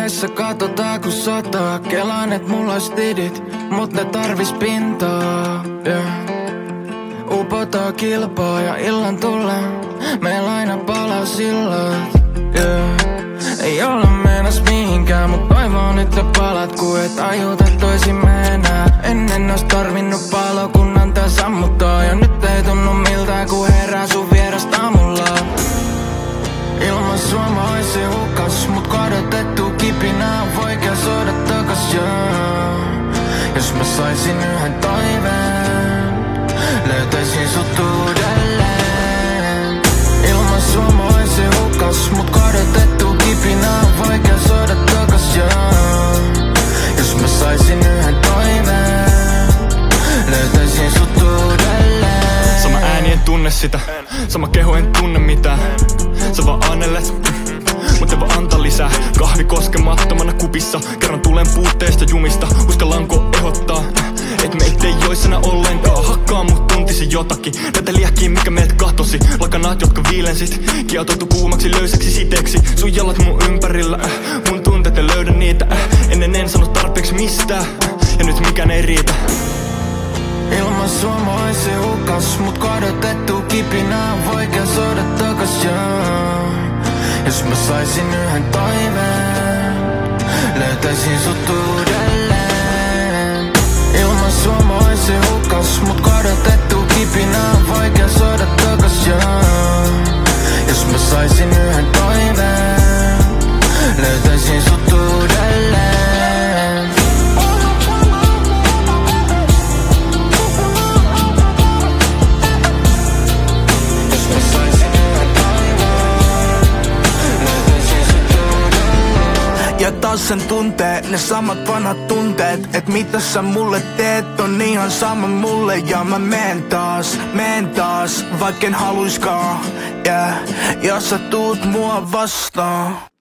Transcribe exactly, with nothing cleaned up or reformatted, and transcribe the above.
somessa katsotaan kun sataa. Kelaan et mulla ois tidit, mut ne tarvis pintaa, yeah. Upotaa kilpaa ja illan tullen meillä aina palaa sillat, yeah. Ei olla menossa mihinkään, mut toivon nyt te palat, kun et ajuta toisimme enää. Ennen ois tarvinnut palokunnan tää sammuttaa, ja nyt ei tunnu miltään, kun herää sun vierasta aamulla. Ilman sua mä oisin hukas, mut kadotettu kipinä on vaikea saada takas, yeah. Jos mä saisin yhden toiveen, löytäisin sut uudelleen. Ilman sua mä oisin hukas, mut kadotettu kipinä on vaikea saada takas, yeah. Jos mä saisin yhden toiveen, löytäisin sut uudelleen. Sama ääni en tunne sitä, sama keho en tunne mitään. Sä vaan annelet, mut ei vaan anta lisää. Kahvi koskemattomana kupissa, kerran tulen puutteesta jumista. Uskallanko ehdottaa, et meitä ei joisena ollenkaan. Hakkaa mut tuntisi jotakin, näitä liäkkiä mikä meiltä kahtosi. Lakanaat jotka viilensit, kietoutu kuumaksi löysäksi siteeksi. Sun jalat mun ympärillä, äh, mun tunteet ei löydä niitä, äh. Ennen en sano tarpeeksi mistään, äh, ja nyt mikään ei riitä. Ilman sua mä oisin hukas, mut kadotettu kipinä on vaikea saada takas, yeah. Jos mä saisin yhden toiveen, löytäisin sut uudelleen. Ilman sua mä oisin hukas, mut kadotettu kipinä on vaikea saada takas, yeah. Jos mä saisin yhden toiveen, löytäisin sut uudelleen. Ja taas sen tuntee, ne samat vanhat tunteet. Et mitä sä mulle teet on ihan sama mulle. Ja mä meen taas, meen taas, vaikken haluiskaan, yeah. Ja sä tuut mua vastaan.